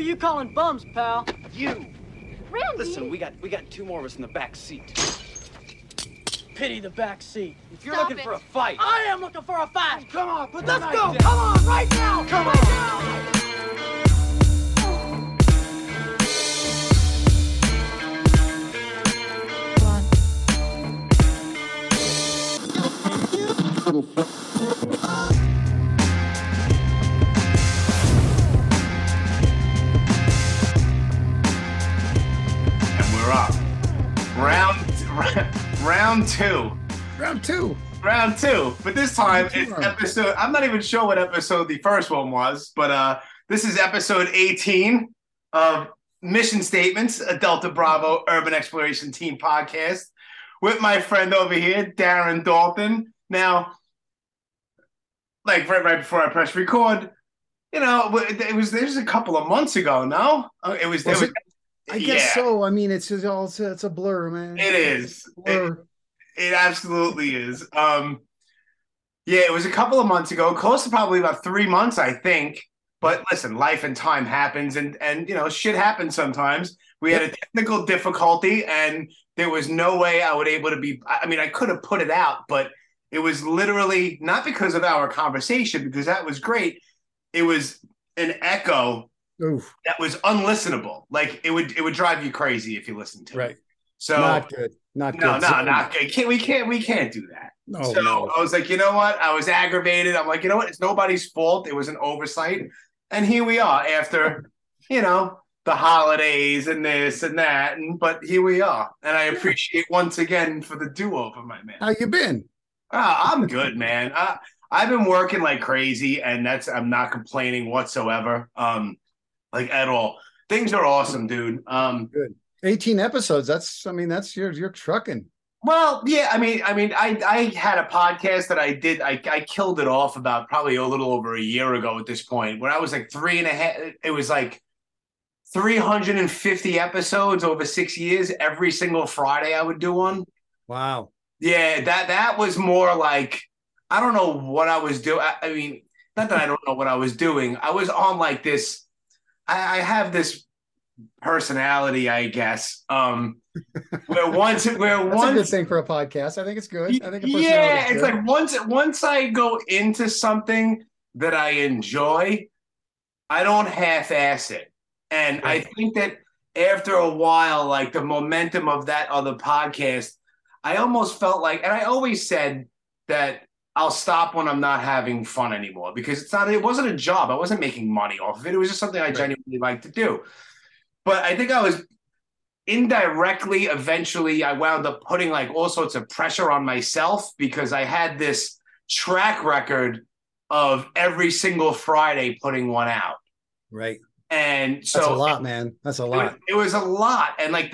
are you calling bums, pal? You. Randy! Listen, we got 2 more of us in the back seat. Pity the back seat. If you're Stop looking it. for a fight, I am looking for a fight. come on, put the Let's knife go. down. Come on, right now. Come right on. now. And we're up. Round two. Round two. But this time it's episode. I'm not even sure what episode the first one was, but this is episode 18 of Mission Statements, a Delta Bravo Urban Exploration Team podcast with my friend over here, Darren Dalton. Now, like right before I press record, it was a couple of months ago. No, it was. I guess so. I mean, it's a blur, man. It is. Blur. It absolutely is. It was a couple of months ago, close to probably about 3 months, I think. But listen, life and time happens, and shit happens sometimes. We had a technical difficulty, and there was no way I would able to be. I mean, I could have put it out, but it was literally not because of our conversation, because that was great. It was an echo. Oof. That was unlistenable. Like it would drive you crazy if you listened to it. So not good. Not good. No, not good. We can't do that. No. I was like, you know what? I was aggravated. I'm like, you know what? It's nobody's fault. It was an oversight. And here we are after, the holidays and this and that. But here we are. And I appreciate once again for the do-over, my man. How you been? I'm good, man. I've been working like crazy, and I'm not complaining whatsoever. Like at all. Things are awesome, dude. Good. 18 episodes. That's you're trucking. Well, yeah, I mean, I had a podcast that I did. I killed it off about probably a little over a year ago at this point, when I was like 3.5. It was like 350 episodes over 6 years. Every single Friday I would do one. Wow. Yeah, that was more like, I don't know what I was doing. I mean, not that I don't know what I was doing. I was on like this. I have this personality, I guess. That's a good thing for a podcast. I think it's good. I think it's like once I go into something that I enjoy, I don't half-ass it. And I think that after a while, like the momentum of that other podcast, I almost felt like, and I always said that I'll stop when I'm not having fun anymore, because it wasn't a job. I wasn't making money off of it. It was just something I genuinely like to do. But I think I was indirectly, eventually, I wound up putting like all sorts of pressure on myself, because I had this track record of every single Friday putting one out. Right. And so that's a lot, man. That's a lot. It was a lot. And like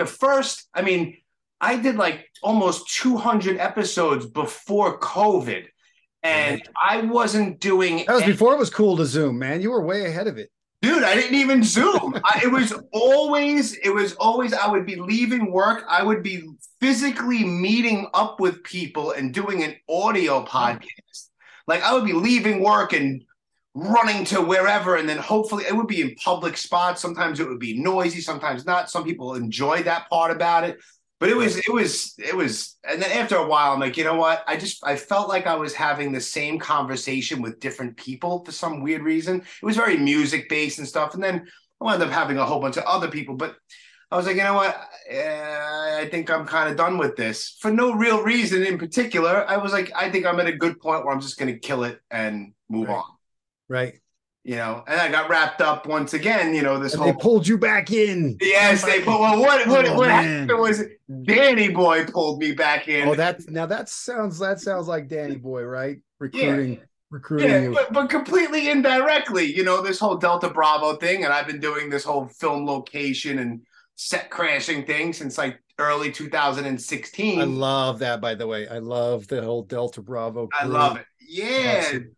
I did like almost 200 episodes before COVID. And I wasn't doing. That was before it was cool to Zoom, man. You were way ahead of it. Dude, I didn't even Zoom. It was always, I would be leaving work. I would be physically meeting up with people and doing an audio podcast. Like I would be leaving work and running to wherever. And then hopefully it would be in public spots. Sometimes it would be noisy, sometimes not. Some people enjoy that part about it. But it was, and then after a while, I'm like, you know what? I felt like I was having the same conversation with different people for some weird reason. It was very music based and stuff. And then I wound up having a whole bunch of other people. But I was like, you know what? I think I'm kind of done with this for no real reason in particular. I was like, I think I'm at a good point where I'm just going to kill it and move on. Right. And I got wrapped up once again, They pulled you back in. Yes, they pulled. Well, what happened was Danny Boy pulled me back in. Oh, that sounds like Danny Boy, right? Recruiting you. But completely indirectly, this whole Delta Bravo thing, and I've been doing this whole film location and set crashing thing since like early 2016. I love that, by the way. I love the whole Delta Bravo crew. I love it. Yeah. Awesome.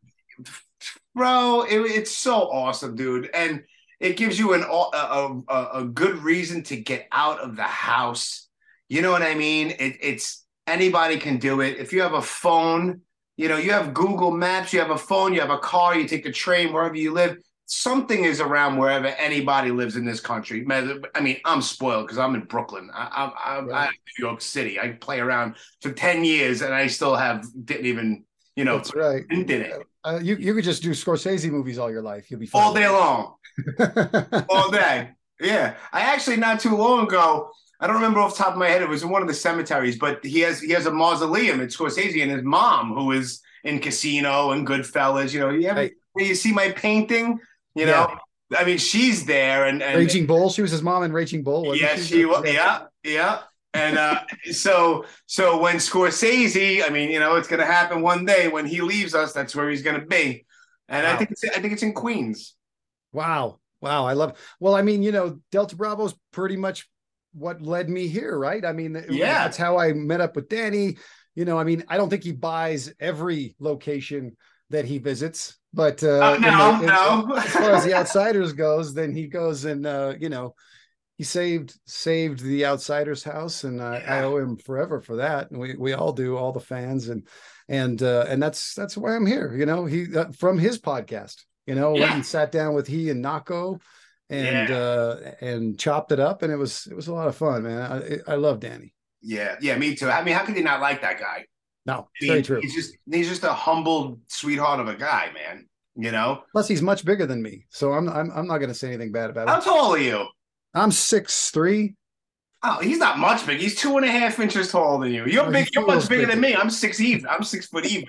Bro, it's so awesome, dude. And it gives you a good reason to get out of the house. You know what I mean? It's anybody can do it. If you have a phone, you have Google Maps, you have a phone, you have a car, you take the train, wherever you live, something is around wherever anybody lives in this country. I mean, I'm spoiled because I'm in Brooklyn. I'm Right. New York City. I play around for 10 years and I still didn't even, That's right. did it You could just do Scorsese movies all your life. You'll be fine. all day long. All day. Yeah. I actually not too long ago, I don't remember off the top of my head, it was in one of the cemeteries, but he has a mausoleum at Scorsese and his mom, who is in Casino and Goodfellas. You see my painting, Yeah. I mean, she's there and Raging Bull. She was his mom in Raging Bull. Wasn't yes, she was. Yeah. And so when Scorsese, I mean, it's going to happen one day when he leaves us. That's where he's going to be, and Wow. I think it's in Queens. Wow. I love. Well, I mean, Delta Bravo's pretty much what led me here, right? I mean, Yeah. that's how I met up with Danny. I mean, I don't think he buys every location that he visits, but No. as far as the Outsiders goes, then he goes and he saved the Outsiders house, and I owe him forever for that. And we all do, all the fans, and that's why I'm here. He from his podcast. Went and sat down with he and Nako, and chopped it up, and it was a lot of fun, man. I love Danny. Yeah, me too. I mean, how could you not like that guy? No, very true. He's just a humble sweetheart of a guy, man. Plus, he's much bigger than me, so I'm not going to say anything bad about him. How tall are you? I'm 6'3". Oh, he's not much big. He's 2.5 inches taller than you. You're big. You're much bigger than me. I'm 6 even. I'm 6 foot even.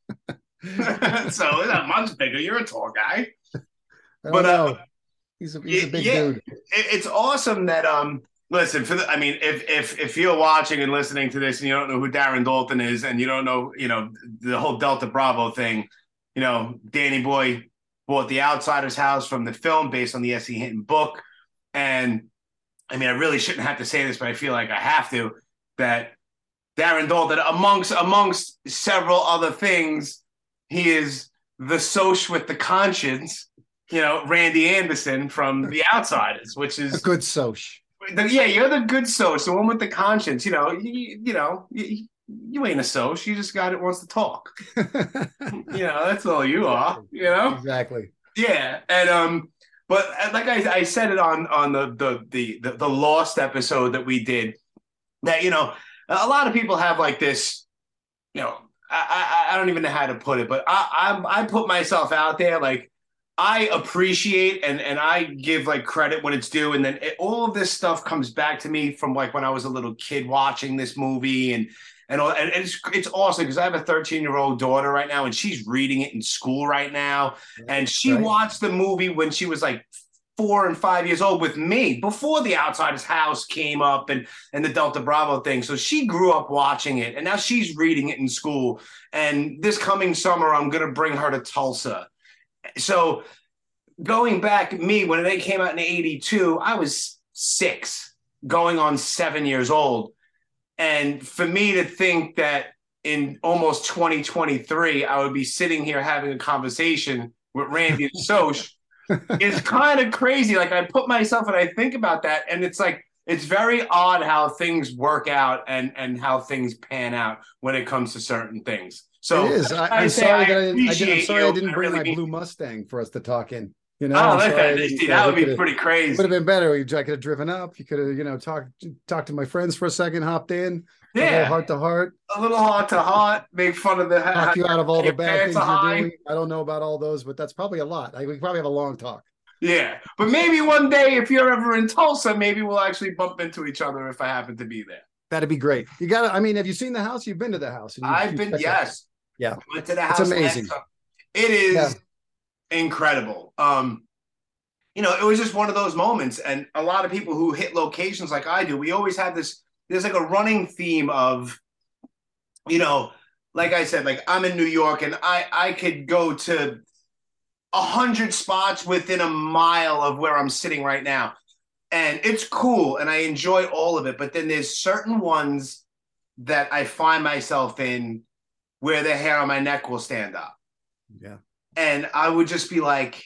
So he's not much bigger. You're a tall guy. But he's a big dude. It's awesome that listen, if you're watching and listening to this and you don't know who Darren Dalton is and you don't know, the whole Delta Bravo thing, Danny Boy bought The Outsiders house from the film based on the S.E. Hinton book. And I mean, I really shouldn't have to say this, but I feel like I have to, that Darren Dalton, amongst several other things, he is the Soch with the conscience, Randy Anderson from The Outsiders, which is a good Soch. Yeah, you're the good Soch, the one with the conscience. You ain't a Soch. You just got it wants to talk. That's all you are. Exactly. Yeah, and but like I said it on the Lost episode that we did, that a lot of people have like this, I don't even know how to put it, but I put myself out there, like I appreciate and I give like credit when it's due, and then all of this stuff comes back to me from like when I was a little kid watching this movie and it's awesome because I have a 13-year-old daughter right now and she's reading it in school right now, and she watched the movie when she was like 4 and 5 years old with me before The Outsiders house came up and the Delta Bravo thing. So she grew up watching it and now she's reading it in school. And this coming summer, I'm going to bring her to Tulsa. So going back, when they came out in 82, I was 6 going on 7 years old. And for me to think that in almost 2023, I would be sitting here having a conversation with Randy and Soch is kind of crazy. Like I put myself and I think about that, and it's like it's very odd how things work out and how things pan out when it comes to certain things. So it is. I'm sorry I didn't bring my blue Mustang for us to talk in. That would be pretty crazy. Would have been better. I could have driven up. You could have, talked to my friends for a second, hopped in, a little heart to heart, make fun of talk you out of all the bad things you're doing. I don't know about all those, but that's probably a lot. We probably have a long talk. Yeah, but maybe one day, if you're ever in Tulsa, maybe we'll actually bump into each other if I happen to be there. That'd be great. You got to. I mean, have you seen the house? You've been to the house. I've been. Yes. Yeah. I went to the house. It's amazing. It is incredible. It was just one of those moments, and a lot of people who hit locations like I do, we always have this. There's like a running theme of, like I said, like I'm in New York, and I could go to 100 spots within a mile of where I'm sitting right now, and it's cool, and I enjoy all of it. But then there's certain ones that I find myself in where the hair on my neck will stand up. Yeah. And I would just be like,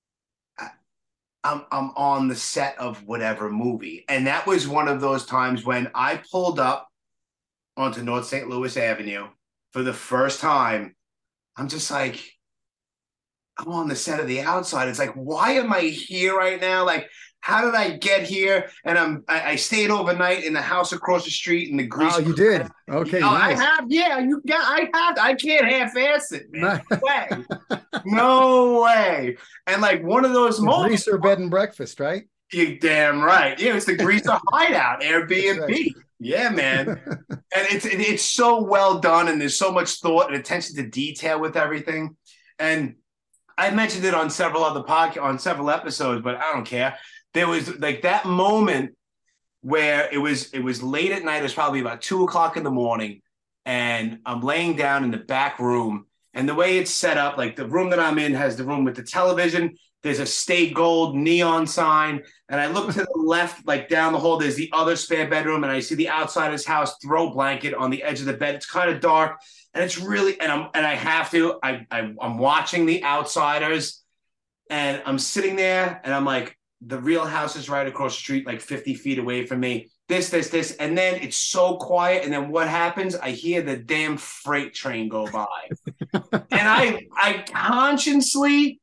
I'm on the set of whatever movie. And that was one of those times when I pulled up onto North St. Louis Avenue for the first time. I'm just like, I'm on the set of The Outside. It's like, why am I here right now? Like, how did I get here? And I stayed overnight in the house across the street in the grease. Oh, you did? Okay, nice. I have. Yeah, I can't half-ass it, man. Nice. No way. No way. And like one of those moments. Greaser bed and breakfast, right? You're damn right. Yeah, it's the Greaser Hideout, Airbnb. Right. Yeah, man. And it's so well done, and there's so much thought and attention to detail with everything. And I mentioned it on several several episodes, but I don't care. There was like that moment where it was late at night. It was probably about 2:00 in the morning, and I'm laying down in the back room. And the way it's set up, like the room that I'm in has the room with the television. There's a Stay Gold neon sign. And I look to the left, like down the hall, there's the other spare bedroom. And I see the Outsider's house throw blanket on the edge of the bed. It's kind of dark. And it's really, I'm watching The Outsiders. And I'm sitting there and I'm like, the real house is right across the street, like 50 feet away from me. This. And then it's so quiet. And then what happens? I hear the damn freight train go by. And I consciously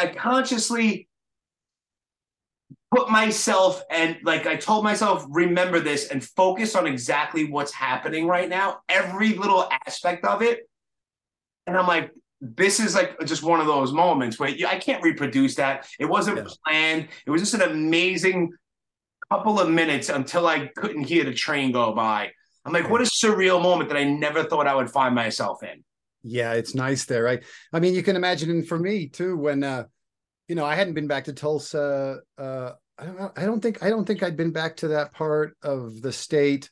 put myself and like I told myself, remember this and focus on exactly what's happening right now, every little aspect of it. And I'm like, this is like just one of those moments where I can't reproduce that. It wasn't planned. It was just an amazing couple of minutes until I couldn't hear the train go by. I'm like, what a surreal moment that I never thought I would find myself in. Yeah, it's nice there, right? I mean, you can imagine for me too, when I hadn't been back to Tulsa. I don't think I'd been back to that part of the state,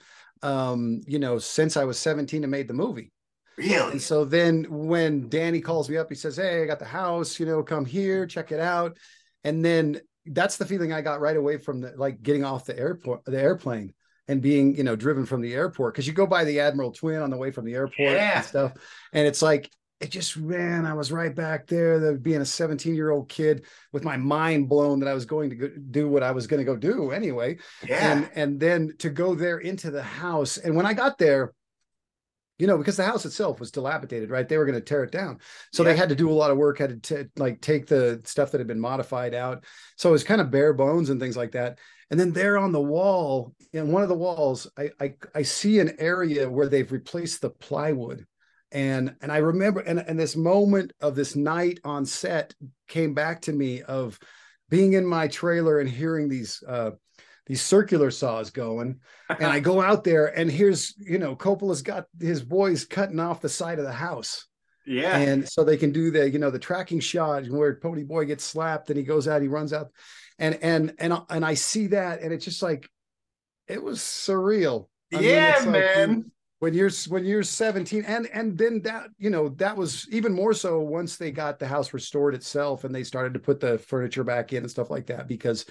since I was 17 and made the movie. Really? And so then when Danny calls me up, he says, "Hey, I got the house, come here, check it out." And then that's the feeling I got right away from getting off the airplane and being, driven from the airport. Cause you go by the Admiral Twin on the way from the airport and stuff. And it's like, I was right back there, being a 17-year-old kid with my mind blown that I was going to do what I was going to go do anyway. Yeah. And then to go there into the house. And when I got there, because the house itself was dilapidated, right? They were going to tear it down. So they had to do a lot of work, had to take the stuff that had been modified out. So it was kind of bare bones and things like that. And then there on the wall, in one of the walls, I see an area where they've replaced the plywood. And I remember, and this moment of this night on set came back to me of being in my trailer and hearing these circular saws going. And I go out there and here's, Coppola's got his boys cutting off the side of the house. Yeah. And so they can do the tracking shot where Pony Boy gets slapped and he goes out, he runs out. And I see that, and it's just like, it was surreal. I mean, man. When you're 17, and then that, that was even more so once they got the house restored itself and they started to put the furniture back in and stuff like that, because,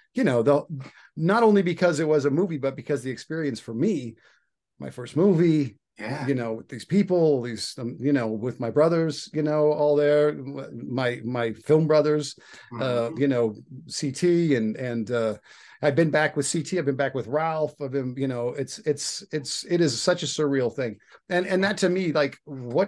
not only because it was a movie, but because the experience for me, my first movie, with these people, with my brothers, all there, my film brothers, CT and I've been back with CT. I've been back with Ralph. I've been, it is such a surreal thing. And that to me, like what,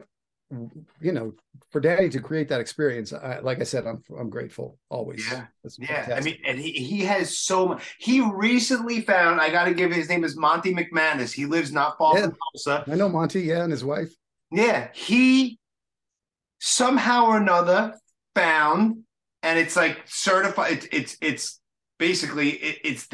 for Danny to create that experience, like I said, I'm grateful always. Yeah. I mean, and he has so much. He recently found, I got to give his name is Monty McManus. He lives not far from Tulsa. I know Monty, and his wife. Yeah. He somehow or another found, and it's like certified. It's basically it's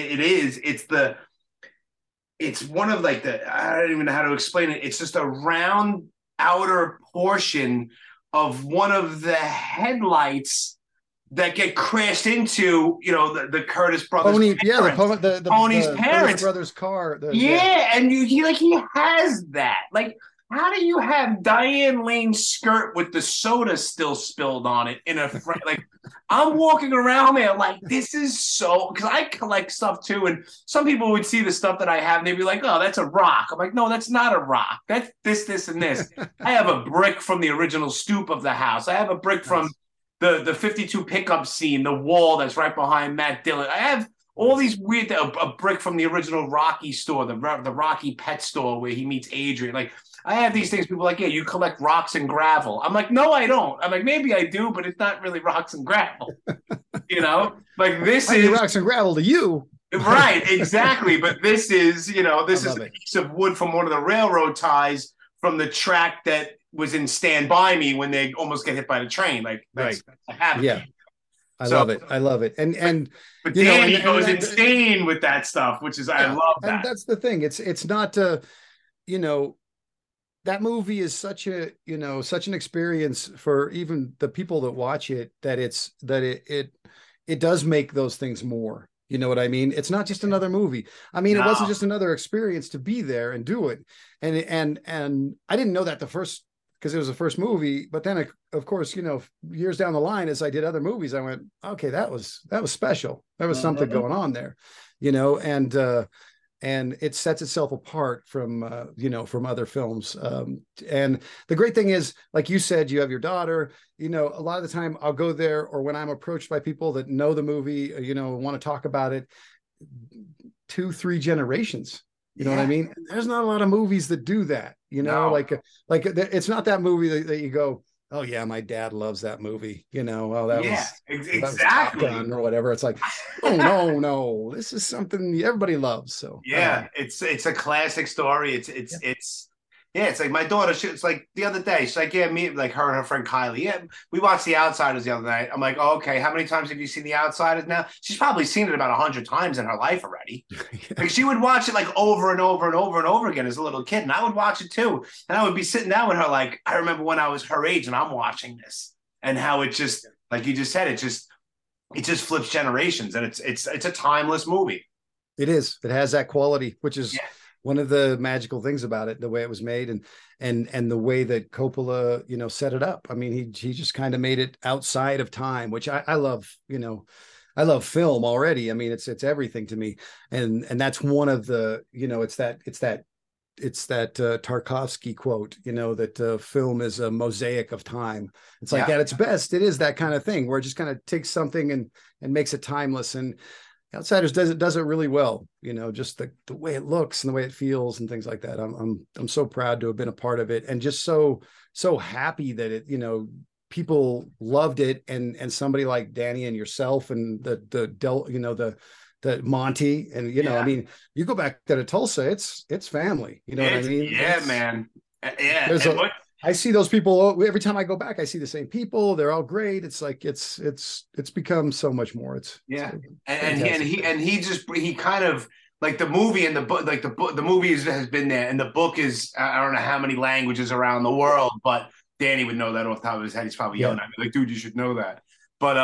one of like I don't even know how to explain it. It's just a round outer portion of one of the headlights that get crashed into, the Curtis brothers. Pony's parents. Brothers' car. And he has that. Like, how do you have Diane Lane's skirt with the soda still spilled on it in a like? I'm walking around there like, this is so, because I collect stuff too, and some people would see the stuff that I have and they'd be like, oh, that's a rock. I'm like, no, that's not a rock. That's this, and this. I have a brick from the original stoop of the house. I have a brick from the 52 pickup scene, the wall that's right behind Matt Dillon. I have all these weird, a brick from the original Rocky store, the Rocky pet store where he meets Adrian. Like, I have these things. People are like, yeah, you collect rocks and gravel. I'm like, no, I don't. I'm like, maybe I do, but it's not really rocks and gravel. Like this Might be is rocks and gravel to you. right, exactly. But this is, this is love a it. piece of wood from one of the railroad ties from the track that was in Stand By Me when they almost get hit by the train. Like, that's happening. Yeah. I So- love it. I love it. And But you know, Danny and goes that- insane with that stuff, which is I yeah, love and that. that's the thing. It's not you know, that movie is such such an experience for even the people that watch it, that it does make those things more. You know what I mean? It's not just another movie. I mean, it wasn't No. just another experience to be there and do it. And I didn't know that the first, because it was the first movie, but then of course, years down the line, as I did other movies, I went, okay, that was special. There was something going on there, and it sets itself apart from from other films. And the great thing is, like you said, you have your daughter. A lot of the time I'll go there, or when I'm approached by people that know the movie, want to talk about it, 2-3 generations. You know what I mean? There's not a lot of movies that do that. No. Like it's not that movie that you go, oh yeah, my dad loves that movie. Oh, that was exactly. Top Gun or whatever. It's like, oh no, this is something everybody loves. So it's a classic story. It's like my daughter. It's like the other day. She's like, yeah, me, like her and her friend Kylie. Yeah, we watched The Outsiders the other night. I'm like, oh, okay. How many times have you seen The Outsiders now? She's probably seen it about 100 times in her life already. Like she would watch it like over and over and over and over again as a little kid, and I would watch it too. And I would be sitting down with her, like I remember when I was her age, and I'm watching this, and how it just, like you just said, it just flips generations, and it's a timeless movie. It is. It has that quality, which is one of the magical things about it, the way it was made, and the way that Coppola, set it up. I mean, he just kind of made it outside of time, which I love. I love film already. I mean, it's everything to me, and that's one of the, it's that Tarkovsky quote, that film is a mosaic of time. It's like at its best, it is that kind of thing where it just kind of takes something and makes it timeless. And Outsiders does it really well, just the way it looks and the way it feels and things like that. I'm so proud to have been a part of it, and just so happy that it, people loved it, and somebody like Danny and yourself and the Monty, and I mean, you go back to Tulsa, it's family. You know what I mean? Yeah, man. Yeah. I see those people every time I go back. I see the same people. They're all great. It's like it's become so much more. He kind of, like the movie and the book, like the movie has been there, and the book is, I don't know how many languages around the world, but Danny would know that off the top of his head. He's probably yelling at me like, dude, you should know that. But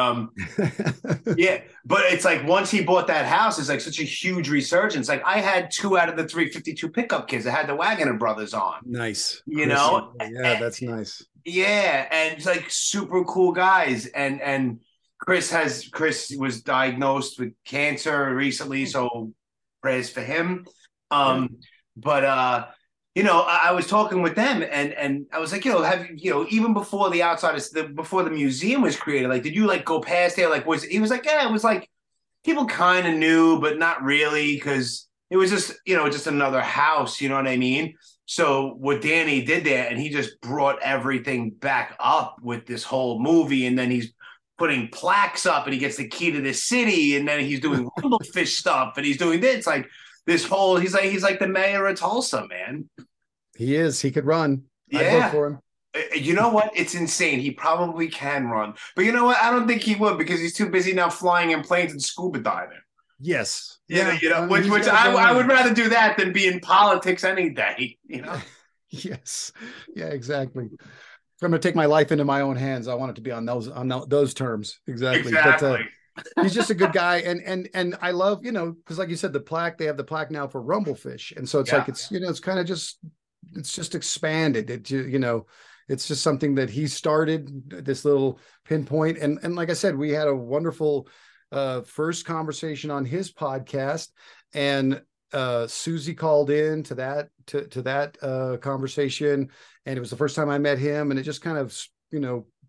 but it's like once he bought that house, it's like such a huge resurgence. Like I had 2 out of the 3 52 pickup kids. I had the Wagoner brothers on. Nice. Yeah, that's nice. Yeah, and it's like super cool guys. And Chris was diagnosed with cancer recently, so prayers for him. But I was talking with them, and I was like, even before The Outsiders, before the museum was created, like, did you like go past there? Like, he was like, yeah, it was like people kind of knew, but not really, because it was just, just another house. You know what I mean? So what Danny did there, and he just brought everything back up with this whole movie, and then he's putting plaques up, and he gets the key to the city, and then he's doing Rumblefish stuff, and he's doing this, like this whole, he's like the mayor of Tulsa, man. He is. He could run. Yeah. I'd vote for him. You know what? It's insane. He probably can run. But you know what? I don't think he would, because he's too busy now flying in planes and scuba diving. Yes. Which I would rather do that than be in politics any day, Yes. Yeah, exactly. If I'm going to take my life into my own hands, I want it to be on those terms. Exactly. But, he's just a good guy, and I love, because like you said, they have the plaque now for Rumblefish, and so it's like it's kind of just, it's just expanded. It's just something that he started, this little pinpoint, and like I said, we had a wonderful first conversation on his podcast, and Susie called in to that conversation, and it was the first time I met him, and it just kind of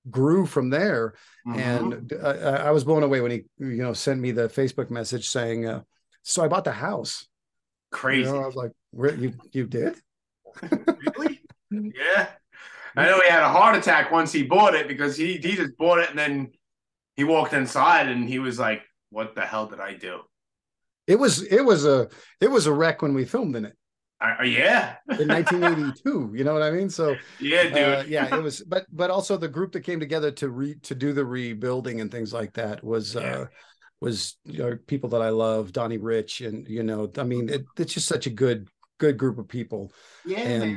grew from there. Mhm. And I was blown away when he, sent me the Facebook message saying, so I bought the house. Crazy. I was like, you did? Really? Yeah. I know he had a heart attack once he bought it because he just bought it and then he walked inside and he was like, what the hell did I do? It was a wreck when we filmed in it. Yeah. In 1982, you know what I mean? So Yeah, dude. yeah, it was, but also the group that came together to do the rebuilding and things like that was people that I love, Donnie Rich, and I mean, it's just such a good group of people. Yeah, and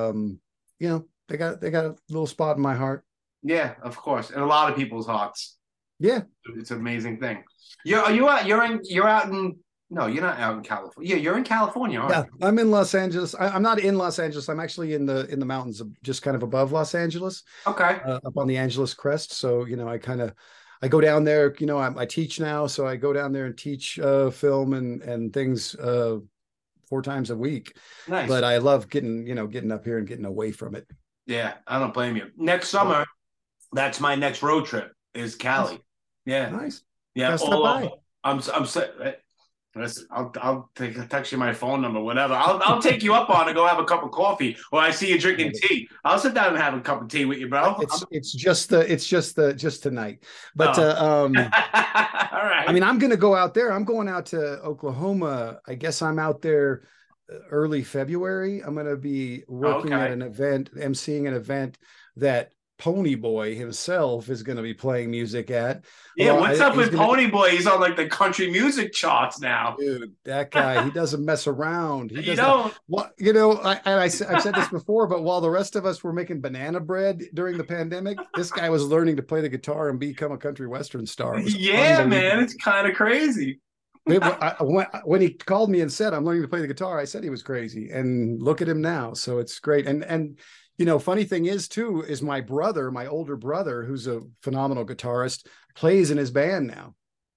they got a little spot in my heart. Yeah, of course, and a lot of people's hearts. Yeah, it's an amazing thing. You're out in. No, you're not out in California. Yeah, you're in California, aren't you? I'm in Los Angeles. I'm not in Los Angeles. I'm actually in the mountains, just kind of above Los Angeles. Okay. Up on the Angeles crest. So I go down there. I teach now, so I go down there and teach film and things 4 times a week. Nice. But I love getting up here and getting away from it. Yeah, I don't blame you. Next summer, that's my next road trip is Cali. Nice. Yeah. Nice. Yeah. Stop by. I'm listen, I'll text you my phone number, whatever. I'll take you up on and go have a cup of coffee, or I see you drinking tea. I'll sit down and have a cup of tea with you, bro. It's just tonight. But all right. I mean, I'm going to go out there. I'm going out to Oklahoma. I guess I'm out there early February. I'm going to be working at an event, emceeing an event that Pony Boy himself is going to be playing music at. Yeah, what's up with Pony Boy? He's on like the country music charts now. Dude, that guy, he doesn't mess around. He don't. I've said this before, but while the rest of us were making banana bread during the pandemic, this guy was learning to play the guitar and become a country western star. Yeah, man, it's kind of crazy. When he called me and said, I'm learning to play the guitar, I said he was crazy. And look at him now. So it's great. And funny thing is my brother, my older brother, who's a phenomenal guitarist, plays in his band now.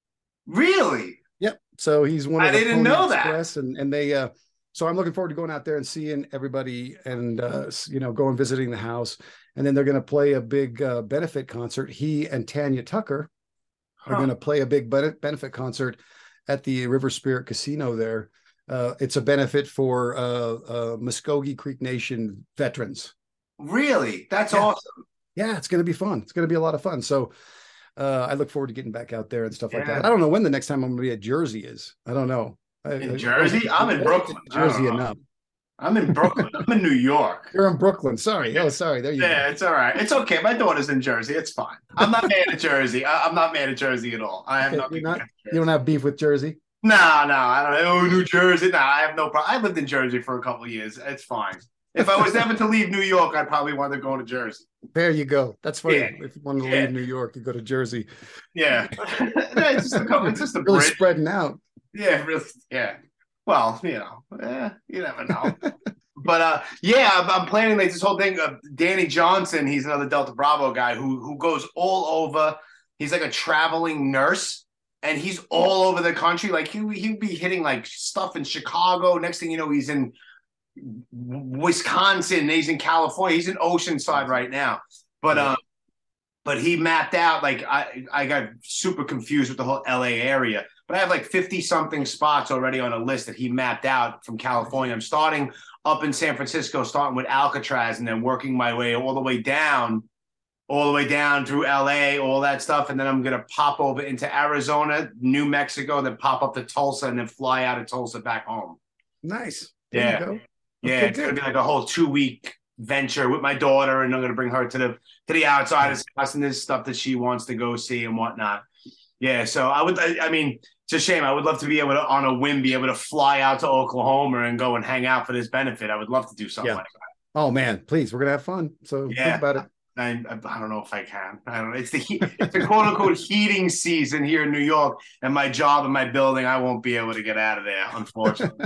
Really? Yep. So he's one of I didn't know Express, that. And they, so I'm looking forward to going out there and seeing everybody and, go and visiting the house. And then they're going to play a big benefit concert. He and Tanya Tucker are going to play a big benefit concert at the River Spirit Casino there. It's a benefit for Muskogee Creek Nation veterans. Really? That's awesome. Yeah, it's going to be fun. It's going to be a lot of fun. So I look forward to getting back out there and stuff like that. I don't know when the next time I'm going to be at Jersey is. I don't know. In Jersey? I'm in Brooklyn. Jersey enough. I'm in Brooklyn. I'm in New York. You're in Brooklyn. Sorry. Oh, sorry. There you go. Yeah, it's all right. It's okay. My daughter's in Jersey. It's fine. I'm not mad at Jersey. I'm not mad at Jersey at all. I have nothing. You don't have beef with Jersey? No, I don't know. Oh, New Jersey. No, I have no problem. I lived in Jersey for a couple of years. It's fine. If I was ever to leave New York, I'd probably want to go to Jersey. There you go. That's funny. Yeah. If you wanted to leave New York, you go to Jersey. Yeah. It's just a really bridge. spreading out. Yeah, really. Yeah. Well, you never know. But I'm planning like this whole thing of Danny Johnson. He's another Delta Bravo guy who goes all over. He's like a traveling nurse, and he's all over the country. Like he'd be hitting like stuff in Chicago. Next thing you know, he's in Wisconsin. He's in California. He's in Oceanside right now. But he mapped out, like I got super confused with the whole LA area. But I have like 50-something spots already on a list that he mapped out from California. I'm starting up in San Francisco, starting with Alcatraz, and then working my way all the way down through LA, all that stuff. And then I'm going to pop over into Arizona, New Mexico, then pop up to Tulsa, and then fly out of Tulsa back home. Nice. There you go. Yeah, it's going to be like a whole 2-week venture with my daughter, and I'm going to bring her to the outside of house, and there's stuff that she wants to go see and whatnot. Yeah, so I mean, it's a shame. I would love to be able to, on a whim, be able to fly out to Oklahoma and go and hang out for this benefit. I would love to do something like that. Oh man, please, we're gonna have fun. So think about it. I don't know if I can. I don't know. It's the quote unquote heating season here in New York, and my job and my building, I won't be able to get out of there, unfortunately.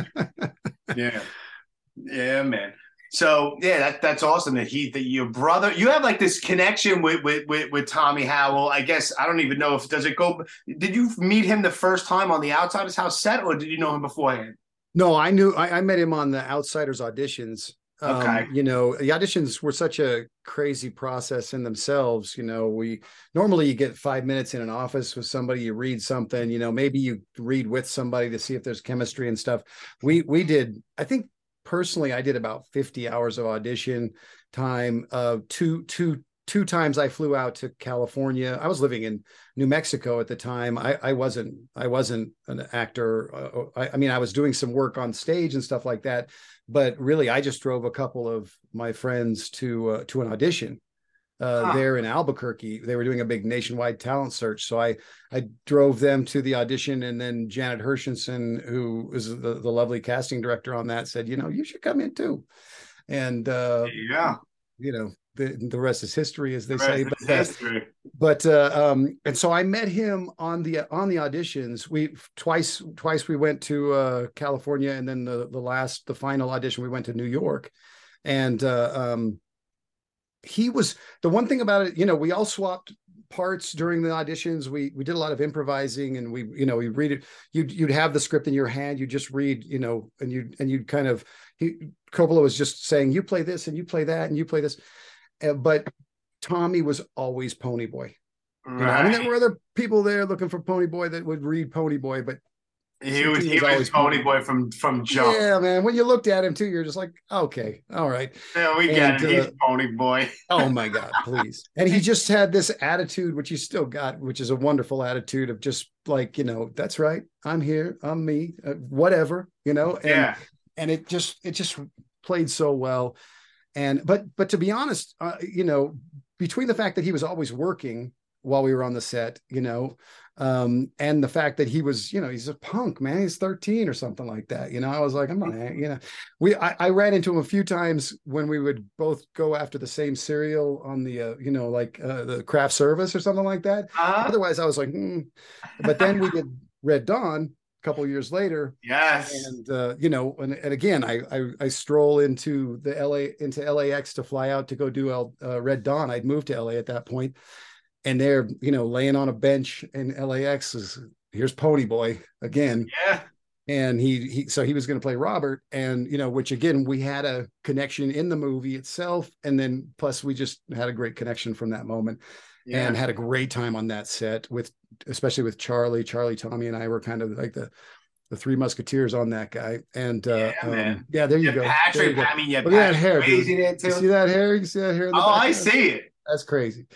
Yeah, man. So yeah, that's awesome that your brother, you have like this connection with Tommy Howell. I guess I don't even know if did you meet him the first time on the Outsiders House set, or did you know him beforehand? No, I met him on the Outsiders auditions. Okay. You know, the auditions were such a crazy process in themselves. You know, we normally you get 5 minutes in an office with somebody, you read something, you know, maybe you read with somebody to see if there's chemistry and stuff. We did, I think personally, I did about 50 hours of audition time. Two times I flew out to California. I was living in New Mexico at the time. I wasn't an actor. I mean, I was doing some work on stage and stuff like that, but really, I just drove a couple of my friends to an audition there in Albuquerque. They were doing a big nationwide talent search, so I drove them to the audition, and then Janet Hershenson, who is the lovely casting director on that, said, you know, you should come in too. And Yeah. you know, the rest is history, as they say. But And so I met him on the auditions. We twice we went to California, and then the final audition we went to New York. And he was, the one thing about it, you know, we all swapped parts during the auditions. We did a lot of improvising, and we read it. You'd have the script in your hand, you just read, you know, and you'd kind of, Coppola was just saying, you play this and you play that and you play this. But Tommy was always Pony Boy. right. You know, I mean, there were other people there looking for Pony Boy that would read Pony Boy, but he was always Pony Boy from jump. yeah, man. When you looked at him too, you're just like, okay, all right. Yeah, we And, get it. He's Pony Boy. Oh my God, please. And he just had this attitude, which he's still got, which is a wonderful attitude of just like, you know, that's right. I'm here. I'm me, whatever, you know? And it just played so well. And, but to be honest, you know, between the fact that he was always working while we were on the set, you know, and the fact that he was, you know, he's a punk, man, he's 13 or something like that. You know, I was like, I'm not, you know, I ran into him a few times when we would both go after the same cereal on the, you know, like the craft service or something like that. Otherwise I was like, But then we did Red Dawn a couple of years later. Yes. And, you know, and again, I stroll into LAX to fly out to go do Red Dawn. I'd moved to LA at that point. And they're, you know, laying on a bench in LAX here's Pony Boy again. Yeah. And so he was going to play Robert, and, you know, which again, we had a connection in the movie itself. And then plus we just had a great connection from that moment and had a great time on that set especially with Charlie, Tommy, and I were kind of like the Three Musketeers on that guy. And man. There you go. Patrick, I mean, look at that hair, dude. There too. You see that hair? You see that hair? Oh, I see it. That's crazy.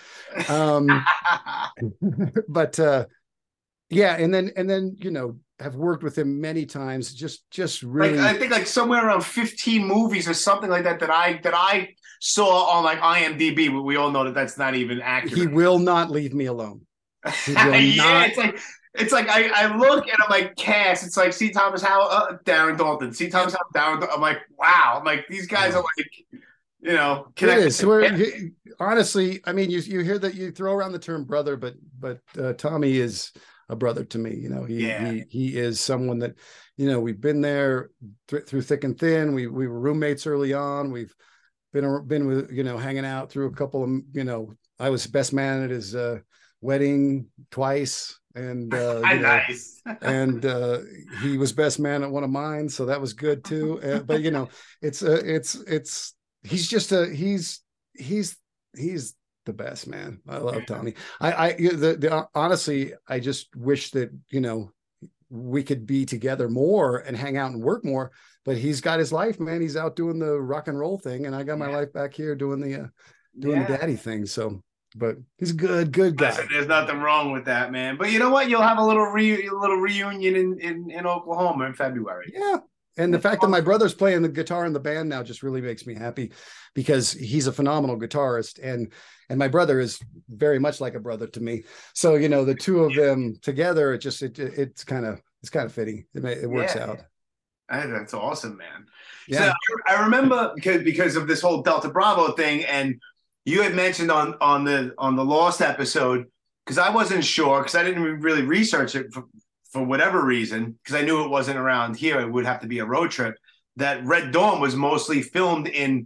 But yeah, and then you know, have worked with him many times. Just really, like, I think like somewhere around 15 movies or something like that I saw on like IMDb, but we all know that that's not even accurate. He will not leave me alone. Yeah, it's like I look and I'm like, cast. It's like C. Thomas Howell, Darren Dalton. C. Thomas Howell, Darren Dalton. I'm like, wow. I'm like, these guys are like, you know, it is. Honestly, I mean, you hear that, you throw around the term brother, but Tommy is a brother to me. You know, he is someone that, you know, we've been there through thick and thin. We were roommates early on. We've been with, you know, hanging out through a couple of, you know, I was best man at his wedding twice, and nice. And he was best man at one of mine, so that was good too. But you know, it's he's just he's the best, man. I love Tommy. Honestly, I just wish that, you know, we could be together more and hang out and work more, but he's got his life, man. He's out doing the rock and roll thing, and I got my life back here doing the daddy thing. So, but he's a good guy. Listen, there's nothing wrong with that, man. But you know what? You'll have a little reunion in Oklahoma in February. Yeah. And the fact that my brother's playing the guitar in the band now just really makes me happy, because he's a phenomenal guitarist, and my brother is very much like a brother to me. So, you know, the two of them together, it's kind of fitting. It works out. That's awesome, man. Yeah. So I remember because of this whole Delta Bravo thing, and you had mentioned on the Lost episode, because I wasn't sure, because I didn't really research it for whatever reason, because I knew it wasn't around here, it would have to be a road trip, that Red Dawn was mostly filmed in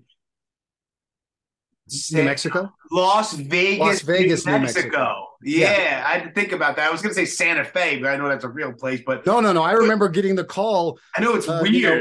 New Mexico? Las Vegas, New Mexico. Yeah, I had to think about that. I was going to say Santa Fe, but I know that's a real place. But no. I remember getting the call. I know it's weird. You know,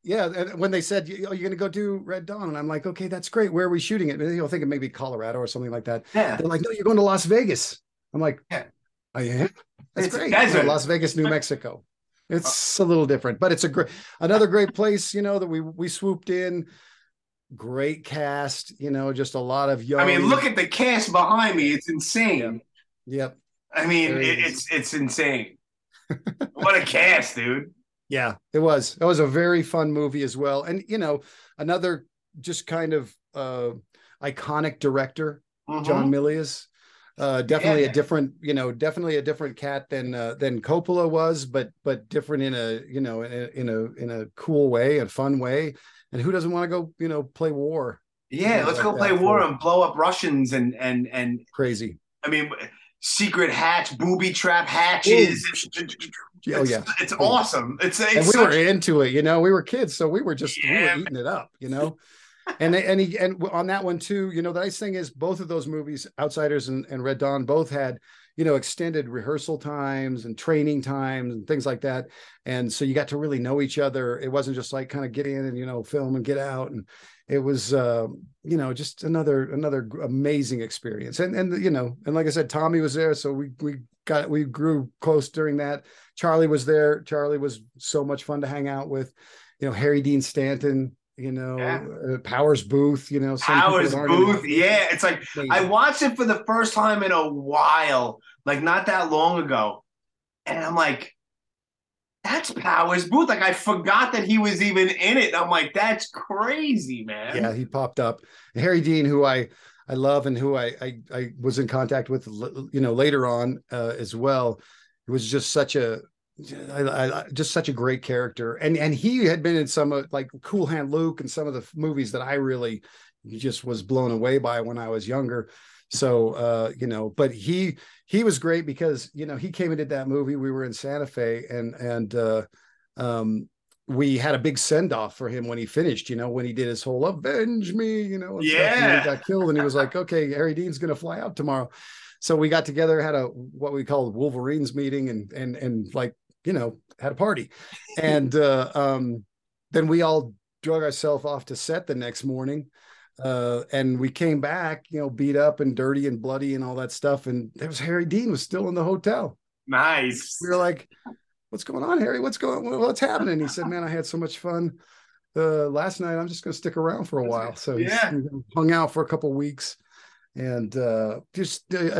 Yeah, and when they said, "Oh, you're going to go do Red Dawn," and I'm like, "Okay, that's great. Where are we shooting it?" And, thinking maybe Colorado or something like that. Yeah. They're like, "No, you're going to Las Vegas." I'm like, Yeah. "I am." That's It's a great. desert. Las Vegas, New Mexico. It's a little different, but it's another great place. That we swooped in. Great cast. Just a lot of young. I mean, look at the cast behind me. It's insane. Yep. I mean, it's insane. What a cast, dude. Yeah, it was. It was a very fun movie as well. And, another just kind of iconic director, John Milius. Definitely definitely a different cat than Coppola was, but different in a cool way, a fun way. And who doesn't want to go, play war? Yeah, let's go play war and blow up Russians and crazy. I mean, secret hatch, booby trap hatches. It's awesome. And we were into it, we were kids, so we were eating it up, and on that one too, the nice thing is both of those movies, Outsiders and Red Dawn, both had extended rehearsal times and training times and things like that, and so you got to really know each other. It wasn't just like kind of get in and film and get out, and it was just another amazing experience. And like I said, Tommy was there, so we grew close during that. Charlie was there. Charlie was so much fun to hang out with. Harry Dean Stanton, Powers Booth, Powers Booth. Yeah. It's like, amazing. I watched it for the first time in a while, like not that long ago. And I'm like, that's Powers Booth. Like, I forgot that he was even in it. I'm like, that's crazy, man. Yeah. He popped up. And Harry Dean, who I love and who I was in contact with, later on as well. It was just such a great character, and he had been in some like Cool Hand Luke and some of the movies that I really just was blown away by when I was younger. So but he was great because he came and did that movie. We were in Santa Fe, and we had a big send off for him when he finished. When he did his whole "Avenge Me," and he got killed, and he was like, "Okay, Harry Dean's going to fly out tomorrow." So we got together, had what we called Wolverines meeting, and like, had a party. And then we all drug ourselves off to set the next morning. And we came back, beat up and dirty and bloody and all that stuff. And there was Harry Dean was still in the hotel. Nice. We were like, "What's going on, Harry? What's happening?" He said, "Man, I had so much fun last night. I'm just going to stick around for a while." So he hung out for a couple of weeks. And both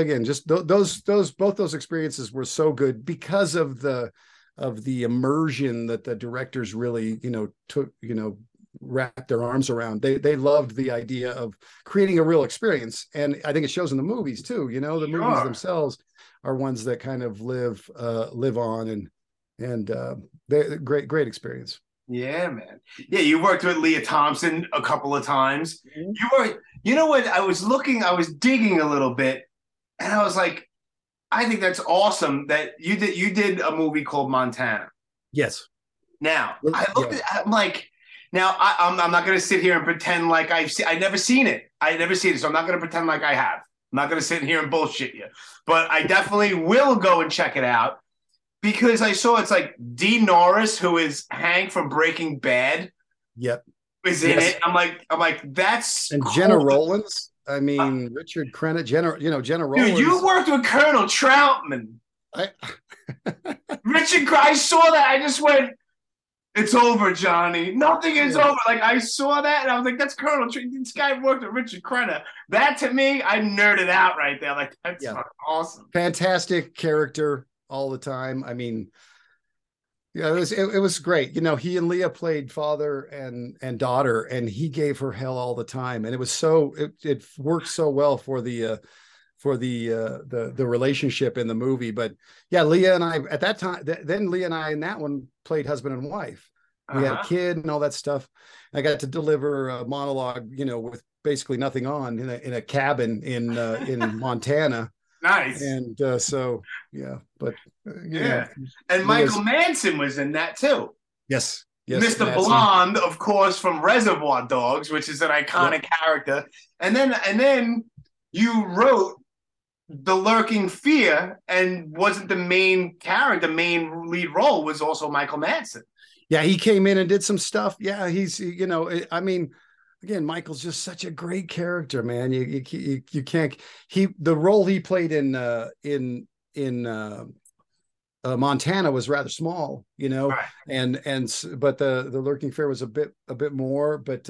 those experiences were so good because of the immersion that the directors really took wrapped their arms around. They loved the idea of creating a real experience, and I think it shows in the movies too. The movies themselves are ones that kind of live on, and they're great experience. Yeah, man. Yeah, you worked with Leah Thompson a couple of times. You know what? I was digging a little bit, and I was like, I think that's awesome that you did a movie called Montana. Yes. Now, I looked at I'm like, now I'm not going to sit here and pretend like I've never seen it. I never seen it, so I'm not going to pretend like I have. I'm not going to sit here and bullshit you. But I definitely will go and check it out. Because I saw it's like Dean Norris, who is Hank from Breaking Bad. Yep. Is in it. I'm like, that's and cool. Jenna Rollins. I mean, Richard Crenna, Jenna Rollins. Dude, you worked with Colonel Troutman. I saw that. I just went, "It's over, Johnny. Nothing is over." Like, I saw that and I was like, that's Colonel Troutman. This guy worked with Richard Crenna. That, to me, I nerded out right there. Like, that's awesome. Fantastic character all the time. I mean, it was great. He and Leah played father and daughter, and he gave her hell all the time, and it was it worked so well for the relationship in the movie. But yeah, Leah and I at that time, then Leah and I in that one played husband and wife. We had a kid and all that stuff. I got to deliver a monologue, with basically nothing on in a cabin in Montana. Nice. And so, yeah, but yeah. And Michael Manson was in that too. Yes. Mr. Manson. Blonde, of course, from Reservoir Dogs, which is an iconic character. And then you wrote The Lurking Fear, and wasn't the main character, the main lead role was also Michael Madsen. Yeah, he came in and did some stuff. Yeah, he's, I mean, again, Michael's just such a great character, man. You can't, the role he played in Montana was rather small, Right. but the Lurking Fear was a bit more, but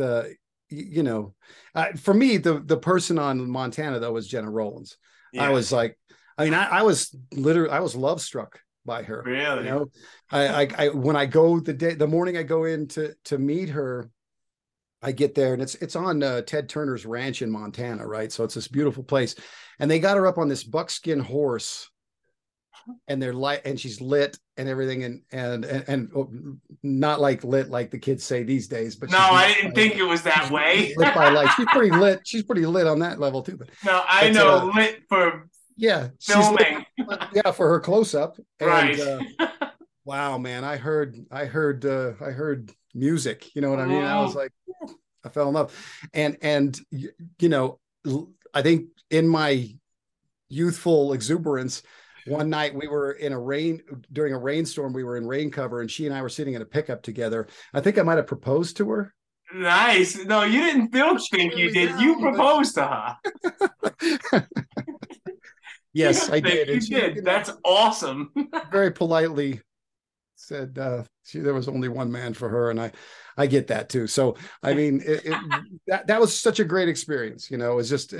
for me, the person on Montana though was Jenna Rollins. Yeah. I was like, I was love struck by her. Really? I when I go the morning I go in to meet her, I get there and it's on Ted Turner's ranch in Montana, right? So it's this beautiful place, and they got her up on this buckskin horse, and they're light, and she's lit and everything, and not like lit like the kids say these days. But no, I didn't think it was that way. Lit by light. She's pretty lit. She's pretty lit on that level too. But no, I know lit for filming. Yeah, for her close up. Right. Wow, man, I heard music. You know what I mean? I was like, I fell in love, and I think in my youthful exuberance, one night we were during a rainstorm, we were in rain cover, and she and I were sitting in a pickup together. I think I might have proposed to her. Nice. No, you didn't think you did. You proposed to her. Yes, I did. You did. That's awesome. Very politely said there was only one man for her, and I get that too. So I mean, that was such a great experience. It was just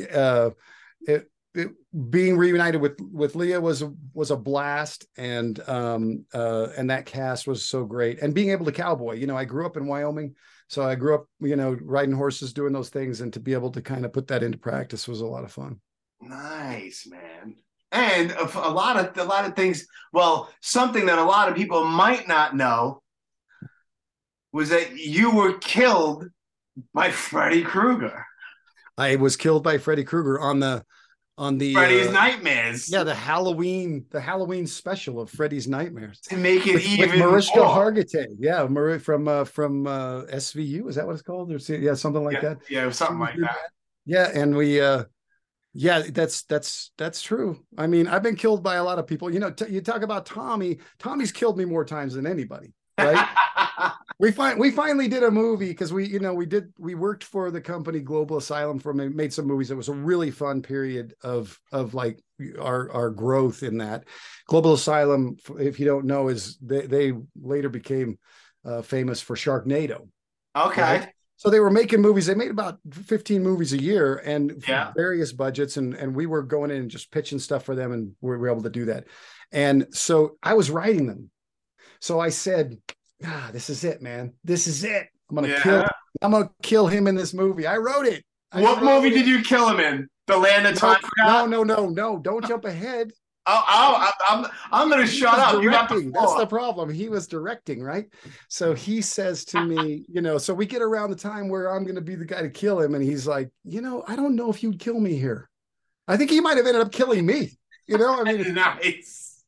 being reunited with Leah was a blast, and that cast was so great, and being able to cowboy. I grew up in Wyoming, so I grew up riding horses, doing those things, and to be able to kind of put that into practice was a lot of fun. Nice, man. And a lot of things. Well, something that a lot of people might not know was that you were killed by Freddy Krueger. I was killed by Freddy Krueger on the Freddy's Nightmares. Yeah, the Halloween special of Freddy's Nightmares, to make it even with Mariska more. Hargitay. Yeah, from SVU. Is that what it's called? Yeah, something like that. Yeah, it was something like that. Yeah, and we yeah, that's true. I mean, I've been killed by a lot of people. You talk about Tommy. Tommy's killed me more times than anybody, right? We finally did a movie because we worked for the company Global Asylum made some movies. It was a really fun period of like our growth in that. Global Asylum, if you don't know, is they later became famous for Sharknado. Okay. Right? So they were making movies. They made about 15 movies a year, and various budgets, and we were going in and just pitching stuff for them, and we were able to do that. And so I was writing them. So I said, this is it, man. This is it. I'm gonna kill him in this movie. I wrote it. What movie did you kill him in? The Land of Time? No. Don't jump ahead. I'm going to shut up. You got the floor. That's the problem. He was directing, right? So he says to me, so we get around the time where I'm going to be the guy to kill him. And he's like, I don't know if you'd kill me here. I think he might have ended up killing me. I mean, nice.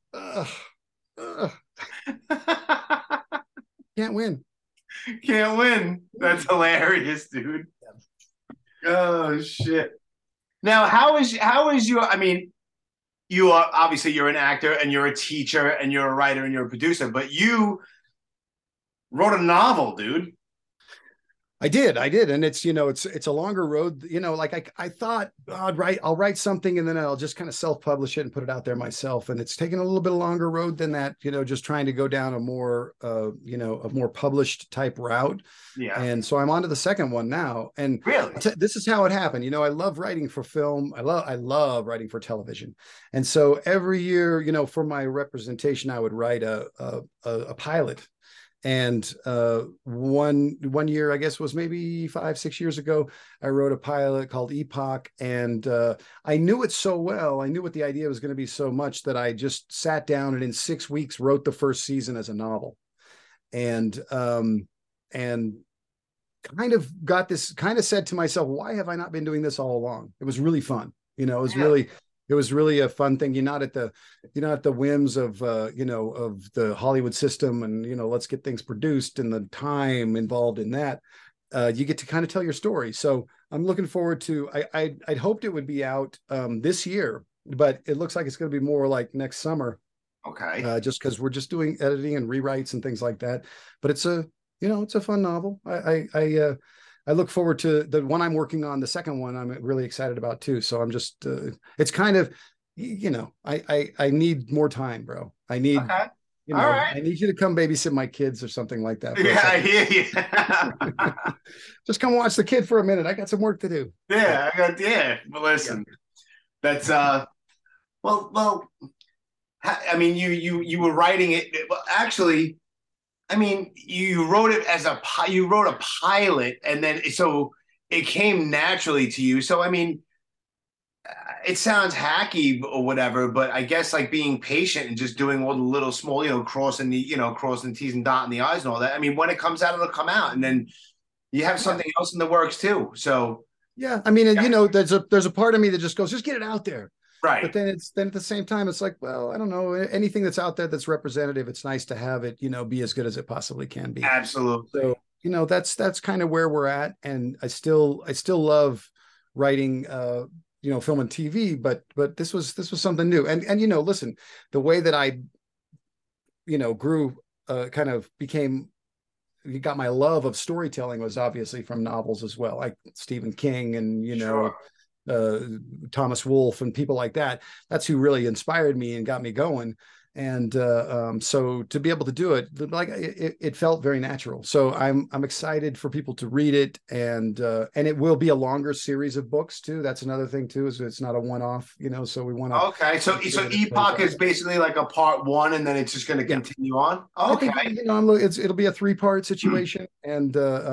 Can't win. Can't win. That's hilarious, dude. Oh, shit. Now, how is your, I mean, you are obviously you're an actor and you're a teacher and you're a writer and you're a producer, but you wrote a novel, dude. I did, and it's it's a longer road. Like I thought I'll write something and then I'll just kind of self-publish it and put it out there myself. And it's taken a little bit longer road than that. Just trying to go down a more a more published type route. Yeah. And so I'm on to the second one now. And really, this is how it happened. I love writing for film. I love writing for television. And so every year, for my representation, I would write a pilot. And one year, I guess was maybe 5-6 years ago, I wrote a pilot called Epoch, and I knew it so well. I knew what the idea was going to be so much that I just sat down and in 6 weeks wrote the first season as a novel, and kind of said to myself, why have I not been doing this all along? It was really fun. It was really a fun thing. You're not at the whims of of the Hollywood system and let's get things produced and the time involved in that. You get to kind of tell your story. So I'm looking forward to. I'd hoped it would be out this year, but it looks like it's going to be more like next summer, Okay. just because we're just doing editing and rewrites and things like that. But it's a, it's a fun novel. I look forward to the one I'm working on. The second one I'm really excited about too. So I'm just, it's kind of, I need more time, bro. I need, Okay. All right. I need you to come babysit my kids or something like that. Yeah, I hear you. Just come watch the kid for a minute. I got some work to do. Yeah, Well, listen, that's well. I mean, you were writing it. Well, actually, I mean, you wrote it as you wrote a pilot, and then so it came naturally to you. So I mean, it sounds hacky or whatever, but I guess like being patient and just doing all the little small, crossing the T's and dotting the I's and all that. I mean, when it comes out, it'll come out, and then you have something else in the works too. So yeah, I mean, there's a part of me that just goes, just get it out there. right. But then at the same time, it's like, well, I don't know, anything that's out there that's representative, it's nice to have it, be as good as it possibly can be. Absolutely. So, that's kind of where we're at. And I still love writing, film and TV, but this was something new. And listen, the way that I, grew, kind of became, you got my love of storytelling was obviously from novels as well, like Stephen King and, Sure. Thomas Wolfe and people like that. That's who really inspired me and got me going. And so to be able to do it, like it felt very natural. So I'm excited for people to read it, and it will be a longer series of books too. That's another thing too, is it's not a one-off. So we want to. Okay, so Epoch is basically like a part one, and then it's just going to continue on. Okay, I think, it'll be a 3-part situation, and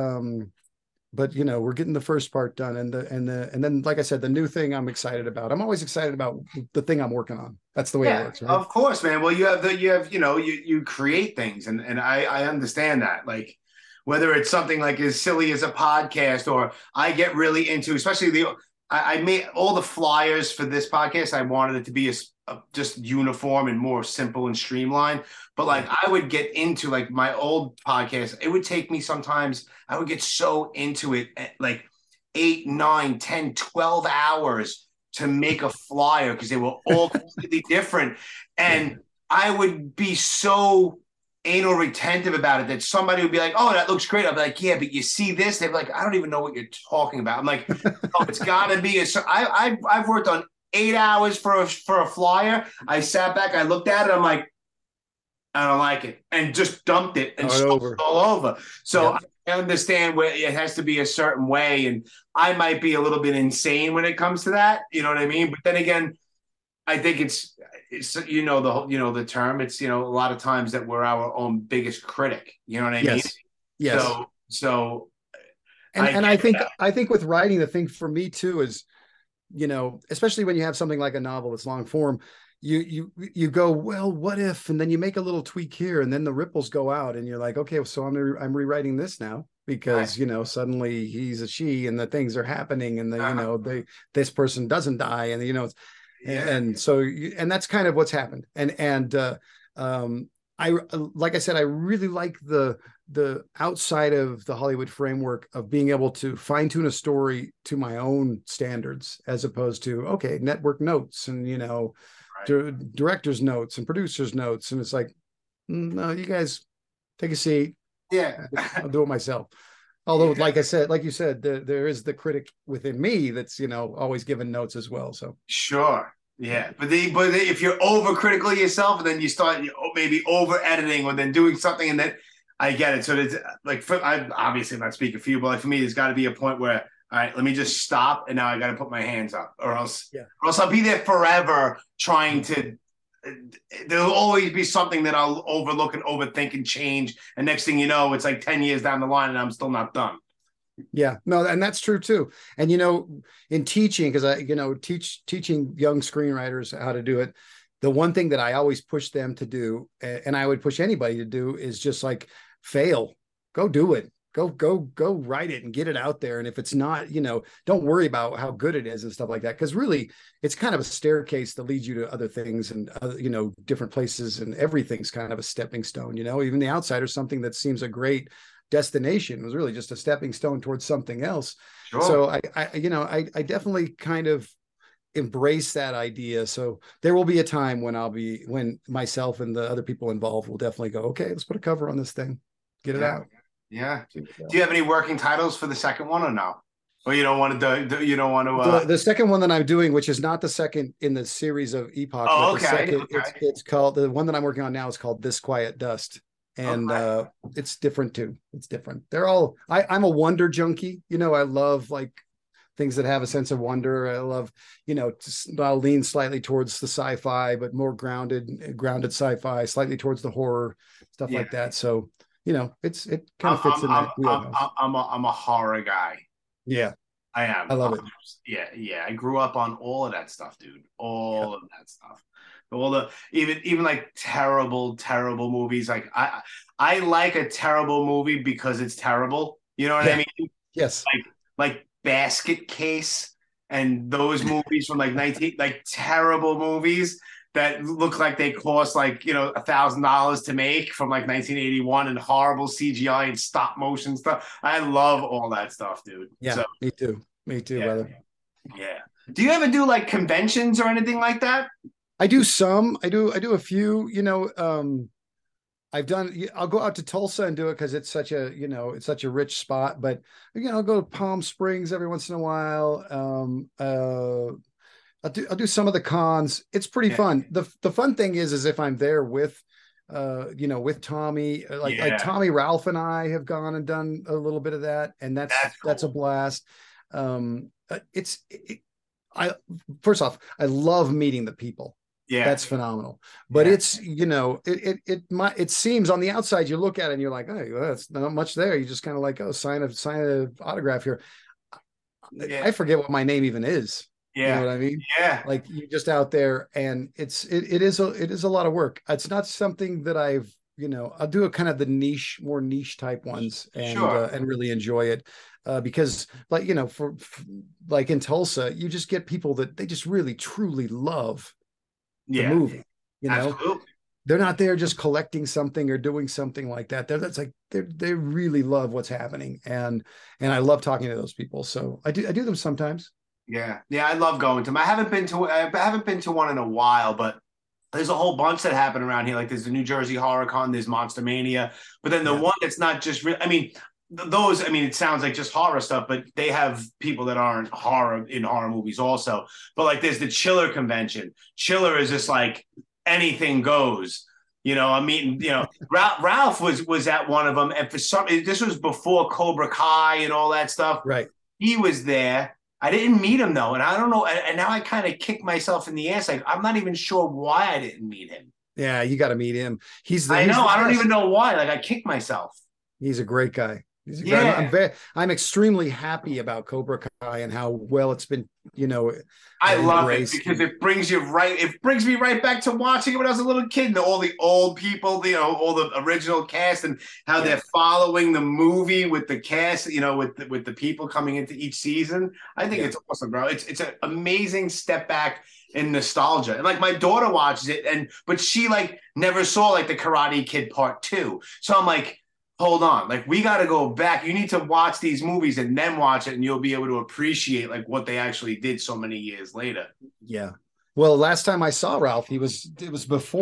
but we're getting the first part done, and then like I said, the new thing I'm excited about. I'm always excited about the thing I'm working on. That's the way it works, right? Of course, man. Well, you create things, and I understand that. Like whether it's something like as silly as a podcast, or I get really into, especially I made all the flyers for this podcast. I wanted it to be just uniform and more simple and streamlined. But like I would get into like my old podcast. It would take me sometimes, I would get so into it at like 8, 9, 10, 12 hours to make a flyer because they were all completely different. And I would be so anal retentive about it that somebody would be like, oh, that looks great. I'd be like, yeah, but you see this? They'd be like, I don't even know what you're talking about. I'm like, oh, it's got to be. I've worked on 8 hours for a flyer. I sat back, I looked at it, I'm like, I don't like it, and just dumped it and all over. So I understand where it has to be a certain way, and I might be a little bit insane when it comes to that. You know what I mean? But then again, I think it's the term. It's a lot of times that we're our own biggest critic. You know what I mean? Yes. So, and I think with writing, the thing for me too is, especially when you have something like a novel that's long form, you go, well, what if, and then you make a little tweak here, and then the ripples go out, and you're like, okay, so I'm rewriting this now because suddenly he's a she, and the things are happening, and this person doesn't die, and and so and that's kind of what's happened, and I like I said, I really like the outside of the Hollywood framework of being able to fine tune a story to my own standards, as opposed to network notes and director's notes and producer's notes, and it's like, no, you guys take a seat. Yeah, I'll do it myself. Although, like you said, there is the critic within me that's always giving notes as well. So sure. Yeah, but if you're overcritical of yourself, and then you start maybe over editing, or then doing something, and then I get it. So it's like, I'm obviously not speaking for you, but like for me, there's got to be a point where, all right, let me just stop, and now I got to put my hands up, or else I'll be there forever trying to. There'll always be something that I'll overlook and overthink and change, and next thing you know, it's like 10 years down the line, and I'm still not done. Yeah, no, and that's true too. And in teaching, because I teaching young screenwriters how to do it, the one thing that I always push them to do, and I would push anybody to do, is just like fail, go do it, go write it and get it out there. And if it's not, don't worry about how good it is and stuff like that, because really it's kind of a staircase that leads you to other things and different places, and everything's kind of a stepping stone. Even The Outsider, something that seems a great destination, was really just a stepping stone towards something else. Sure. So I definitely kind of embrace that idea. So there will be a time when myself and the other people involved will definitely go, okay, let's put a cover on this thing, get it Yeah. out. Yeah. Do you have any working titles for the second one or no? Or you don't want to you don't want to The second one that I'm doing, which is not the second in the series of Epoch, Oh, but the okay, second, okay. it's called, the one that I'm working on now is called This Quiet Dust. And it's different too. It's different. They're all I'm a wonder junkie. You know, I love like things that have a sense of wonder. I love, you know, I'll lean slightly towards the sci-fi, but more grounded sci-fi, slightly towards the horror, stuff Yeah. like that. So, you know, it kind of fits in that wheelhouse. I'm a horror guy. Yeah. I am. I love it. Yeah. I grew up on all of that stuff, dude. All of that stuff. All the even like terrible movies. Like I like a terrible movie because it's terrible. You know what I mean? Yes. Like Basket Case and those movies from like terrible movies that look like they cost like, you know, $1,000 to make from like 1981 and horrible CGI and stop motion stuff. I love all that stuff, dude. Yeah, So, me too, brother. Yeah. Do you ever do like conventions or anything like that? I do some. I do a few. You know, I'll go out to Tulsa and do it because it's such a, you know, it's such a rich spot. But you know, I'll go to Palm Springs every once in a while. I'll do some of the cons. It's pretty fun. The fun thing is if I'm there with, you know, with Tommy, like Tommy, Ralph, and I have gone and done a little bit of that, and that's a blast. First off, I love meeting the people. Yeah, that's phenomenal. But it's, you know, it seems on the outside you look at it and you're like, oh, well, that's not much there. You just kind of like, oh, sign a autograph here. I forget what my name even is. Yeah. You know what I mean? Yeah. Like you're just out there, and it is a lot of work. It's not something that I've, you know, I'll do a kind of the more niche type ones and really enjoy it. Because like, you know, for like in Tulsa, you just get people that they just really truly love the movie. You know, absolutely. They're not there just collecting something or doing something like that. They really love what's happening, and I love talking to those people. So I do them sometimes. Yeah, I love going to them. I haven't been to one in a while, but there's a whole bunch that happen around here. Like there's the New Jersey Horror Con, there's Monster Mania, but then the one that's not just real. I mean, it sounds like just horror stuff, but they have people that aren't in horror movies also. But like there's the Chiller convention. Chiller is just like anything goes. You know, I mean, you know, Ralph was at one of them, and this was before Cobra Kai and all that stuff. Right. He was there. I didn't meet him though, and I don't know. And now I kind of kick myself in the ass. Like I'm not even sure why I didn't meet him. Yeah, you got to meet him. I don't even know why. Like I kick myself. He's a great guy. Yeah. I'm extremely happy about Cobra Kai and how well it's been, you know. I love it because it brings me right back to watching it when I was a little kid, and all the old people, you know, all the original cast, and how they're following the movie with the cast, you know, with the people coming into each season. I think it's awesome, bro. It's an amazing step back in nostalgia. And like my daughter watches it, but she like never saw like the Karate Kid Part 2. So I'm like, hold on, like we got to go back. You need to watch these movies and then watch it, and you'll be able to appreciate like what they actually did so many years later. Yeah. Well, last time I saw Ralph, I think it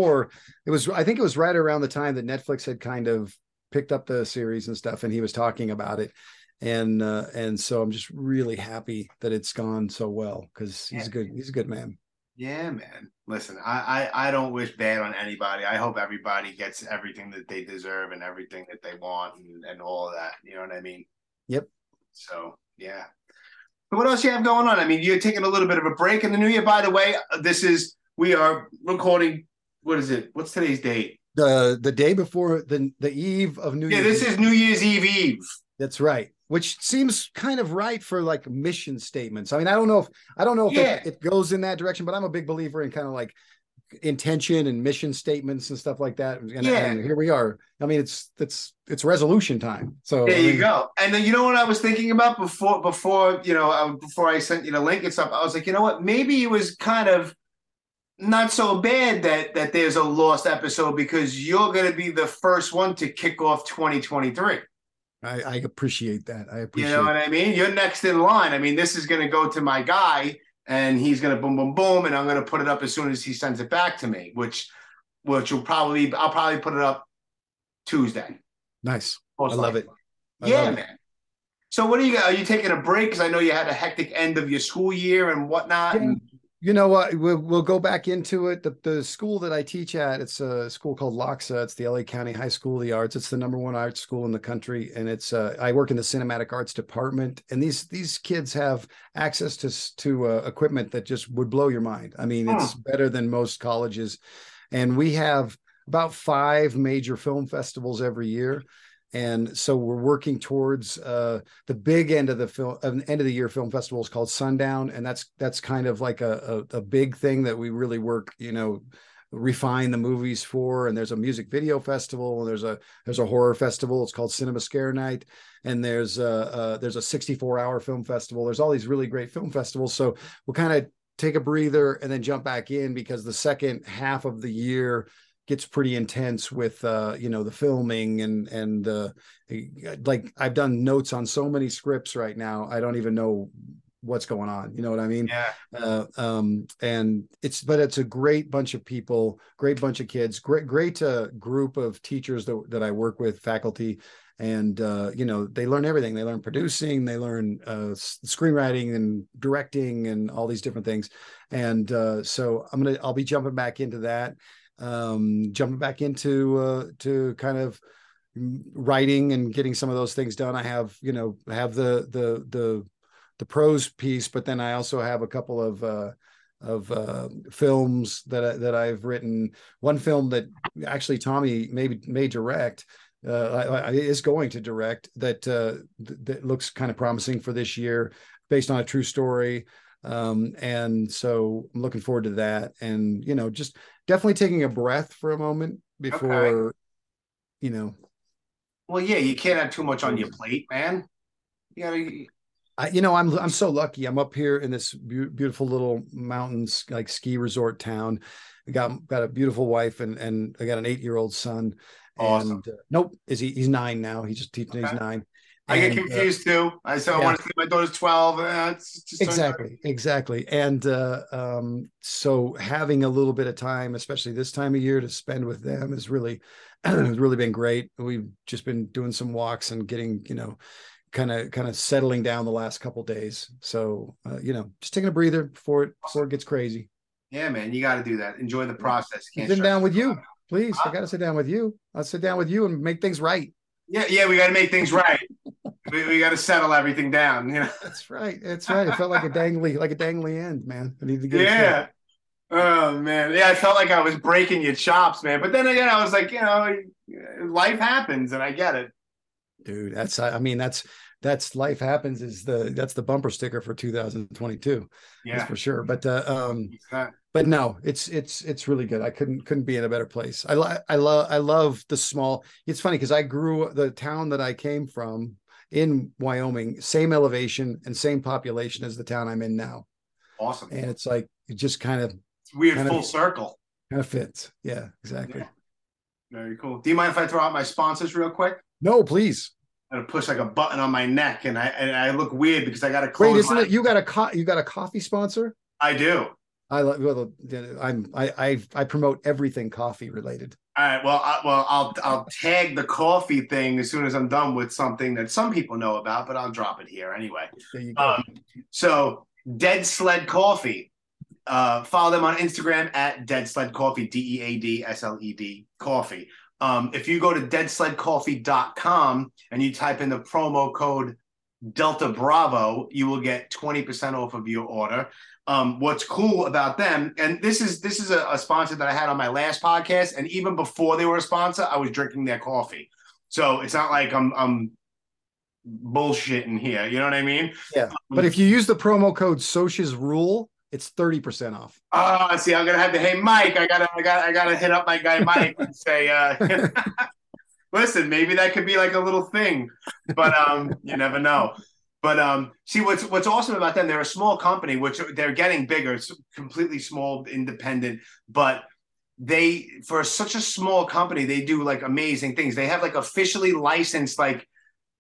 was right around the time that Netflix had kind of picked up the series and stuff, and he was talking about it. And so I'm just really happy that it's gone so well, because he's a good man. Yeah, man. Listen, I don't wish bad on anybody. I hope everybody gets everything that they deserve and everything that they want and all of that. You know what I mean? Yep. So, yeah. But what else you have going on? I mean, you're taking a little bit of a break in the new year. By the way, we are recording, what is it? What's today's date? The day before the eve of New Year's. Yeah, this is New Year's Eve. That's right. Which seems kind of right for like mission statements. I mean, I don't know if it goes in that direction, but I'm a big believer in kind of like intention and mission statements and stuff like that. And here we are. I mean, it's resolution time. So there you go. And then, you know what I was thinking about before I sent you the link and stuff, I was like, you know what, maybe it was kind of not so bad that there's a lost episode, because you're going to be the first one to kick off 2023. I appreciate that. You know what I mean? You're next in line. I mean, this is going to go to my guy, and he's gonna boom, boom, boom, and I'm gonna put it up as soon as he sends it back to me, which I'll probably put it up Tuesday. Nice. Most I love likely. it. I Yeah, love it. man. So what do you got? Are you taking a break? Because I know you had a hectic end of your school year and whatnot. Yeah. And You know what? We'll go back into it. The school that I teach at, it's a school called LACHSA. It's the LA County High School of the Arts. It's the #1 art school in the country, and it's I work in the cinematic arts department. And these kids have access to equipment that just would blow your mind. I mean, it's better than most colleges, and we have about 5 major film festivals every year. And so we're working towards the big end of the end of the year film festival is called Sundown, and that's kind of like a big thing that we really work, refine the movies for. And there's a music video festival, and there's a horror festival. It's called Cinema Scare Night, and there's a 64-hour film festival. There's all these really great film festivals. So we'll kind of take a breather and then jump back in, because the second half of the year gets pretty intense with the filming and like I've done notes on so many scripts right now, I don't even know what's going on. You know what I mean? yeah. And it's a great bunch of people, great bunch of kids, great group of teachers that I work with, faculty, and they learn everything. They learn producing, they learn screenwriting and directing and all these different things. And so I'll be jumping back into that. Jumping back into to kind of writing and getting some of those things done. I have the prose piece, but then I also have a couple of films that I've written. One film that actually Tommy may direct, is going to direct, that looks kind of promising for this year, based on a true story. And so I'm looking forward to that, and just definitely taking a breath for a moment before, Well, yeah, you can't have too much on your plate, man. You gotta. I'm so lucky. I'm up here in this beautiful little mountains, like ski resort town. I got a beautiful wife, and I got an 8-year-old son. Awesome. And nope, he's 9 now. He's 9. I get confused too. I want to say my daughter's 12. It's just exactly. And so having a little bit of time, especially this time of year, to spend with them has really been great. We've just been doing some walks and getting, kind of settling down the last couple of days. So just taking a breather before it gets crazy. Yeah, man, you got to do that. Enjoy the process. Sit down with you, please. I got to sit down with you. I'll sit down with you and make things right. Yeah, we got to make things right. we got to settle everything down. That's right. It felt like a dangly end, man. I need to get it. Oh man, yeah. I felt like I was breaking your chops, man. But then again, I was like, life happens, and I get it. Dude, that's life happens. That's the bumper sticker for 2022. Yeah, that's for sure. But no, it's really good. I couldn't be in a better place. I love the small. It's funny because the town that I came from in Wyoming, same elevation and same population as the town I'm in now. Awesome. And it's like, it just kind of, it's weird, full circle. Kind of fits. Yeah, exactly. Yeah. Very cool. Do you mind if I throw out my sponsors real quick? No, please. I'm gonna push like a button on my neck, and I look weird because I got to close. Wait, isn't it? You got a coffee sponsor? I do. I promote everything coffee related. All right. Well, I'll tag the coffee thing as soon as I'm done with something that some people know about, but I'll drop it here anyway. There you go. So Dead Sled Coffee. Follow them on Instagram at Dead Sled Coffee, DEADSLED Coffee. If you go to deadsledcoffee.com and you type in the promo code Delta Bravo, you will get 20% off of your order. What's cool about them, and this is a sponsor that I had on my last podcast, and even before they were a sponsor, I was drinking their coffee. So it's not like I'm bullshitting here. You know what I mean? Yeah. But if you use the promo code Soch's Rule, it's 30% off. Oh, see, I'm gonna have to. Hey, Mike, I gotta hit up my guy Mike and say, listen, maybe that could be like a little thing, but you never know. But see, what's awesome about them? They're a small company, which they're getting bigger. It's completely small, independent, but for such a small company, they do like amazing things. They have like officially licensed like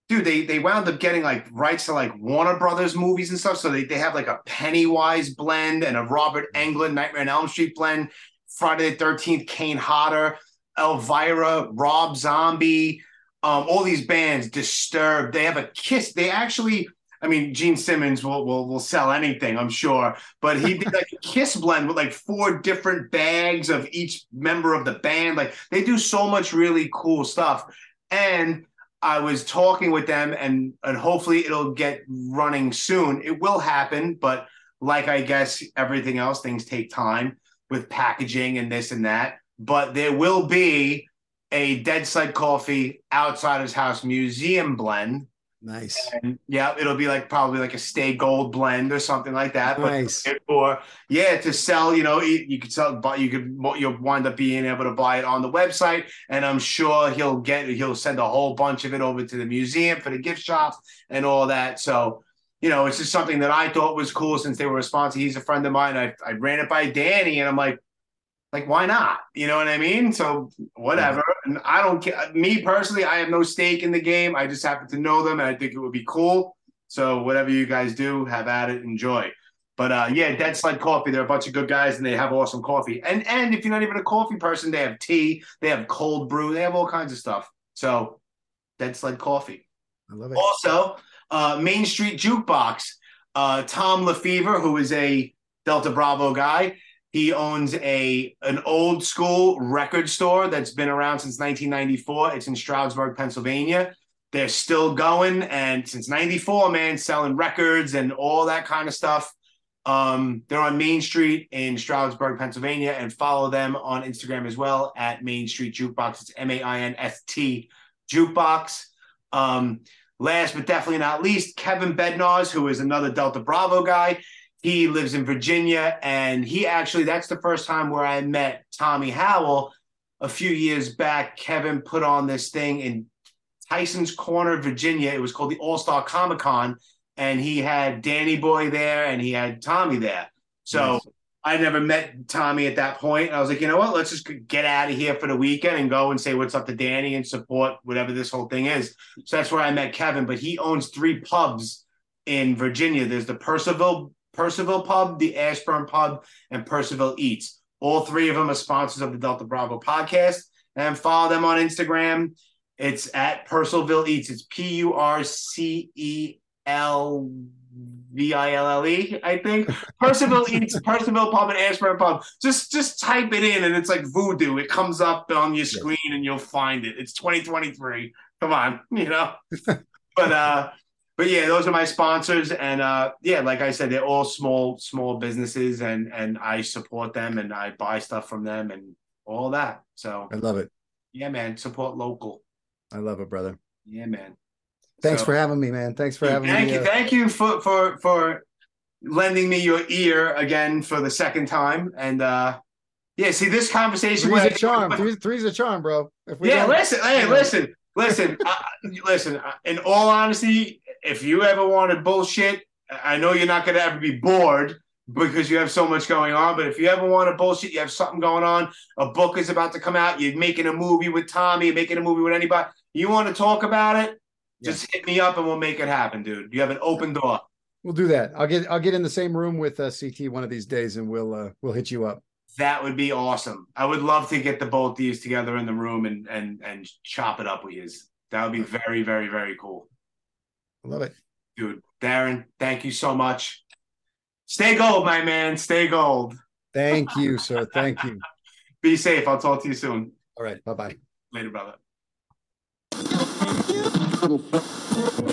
dude, they wound up getting like rights to like Warner Brothers movies and stuff. So they have like a Pennywise blend and a Robert Englund Nightmare on Elm Street blend, Friday the 13th, Kane Hodder, Elvira, Rob Zombie, all these bands, Disturbed. They have a Kiss. They actually, I mean, Gene Simmons will sell anything, I'm sure. But he did like a Kiss blend with like 4 different bags of each member of the band. Like they do so much really cool stuff. And I was talking with them, and hopefully it'll get running soon. It will happen, but like I guess everything else, things take time with packaging and this and that. But there will be a Dead Sled Coffee Outsiders House Museum blend. Nice. And yeah, it'll be like probably like a Stay Gold blend or something like that. Nice. But or yeah, to sell, you could sell, but you'll wind up being able to buy it on the website, and I'm sure he'll send a whole bunch of it over to the museum for the gift shop and all that. So it's just something that I thought was cool since they were a sponsor. He's a friend of mine. I ran it by Danny, and I'm like, why not? You know what I mean? So whatever. And I don't care. Me personally, I have no stake in the game. I just happen to know them, and I think it would be cool. So whatever you guys do, have at it, enjoy. But yeah, Dead Sled Coffee, they're a bunch of good guys, and they have awesome coffee. And if you're not even a coffee person, they have tea, they have cold brew, they have all kinds of stuff. So Dead Sled Coffee. I love it. Also, Main Street Jukebox. Tom Lefevre, who is a Delta Bravo guy, he owns an old school record store that's been around since 1994. It's in Stroudsburg, Pennsylvania. They're still going, and since 94, man, selling records and all that kind of stuff. They're on Main Street in Stroudsburg, Pennsylvania, and follow them on Instagram as well at Main Street Jukebox. It's MAINST Jukebox. Last but definitely not least, Kevin Bednarz, who is another Delta Bravo guy. He lives in Virginia, and that's the first time where I met Tommy Howell a few years back. Kevin put on this thing in Tyson's Corner, Virginia. It was called the All-Star Comic-Con, and he had Danny Boy there, and he had Tommy there. So nice. I never met Tommy at that point. I was like, you know what? Let's just get out of here for the weekend and go and say what's up to Danny and support whatever this whole thing is. So that's where I met Kevin, but he owns 3 pubs in Virginia. There's the Percival Pub, the Ashburn Pub, and Percival Eats. All 3 of them are sponsors of the Delta Bravo podcast. And follow them on Instagram. It's at Percival Eats. It's PURCELVILLE, I think. Percival Eats, Percival Pub, and Ashburn Pub. Just type it in, and it's like voodoo. It comes up on your screen, and you'll find it. It's 2023. Come on, But yeah, those are my sponsors, and yeah, like I said, they're all small businesses, and I support them, and I buy stuff from them, and all that. So I love it. Yeah, man, support local. I love it, brother. Yeah, man. Thanks for having me, man. Thanks for having me. Thank you for lending me your ear again for the second time, and yeah, see this conversation. Three's a charm. Three's a charm, bro. Listen. In all honesty, if you ever wanted bullshit, I know you're not going to ever be bored because you have so much going on. But if you ever wanted bullshit, you have something going on. A book is about to come out. You're making a movie with Tommy. You're making a movie with anybody. You want to talk about it? Just hit me up and we'll make it happen, dude. You have an open door. We'll do that. I'll get in the same room with CT one of these days, and we'll hit you up. That would be awesome. I would love to get the both these together in the room and chop it up with you. That would be very, very, very cool. I love it. Dude, Darren, thank you so much. Stay gold, my man. Stay gold. Thank you, sir. Thank you. Be safe. I'll talk to you soon. All right. Bye-bye. Later, brother.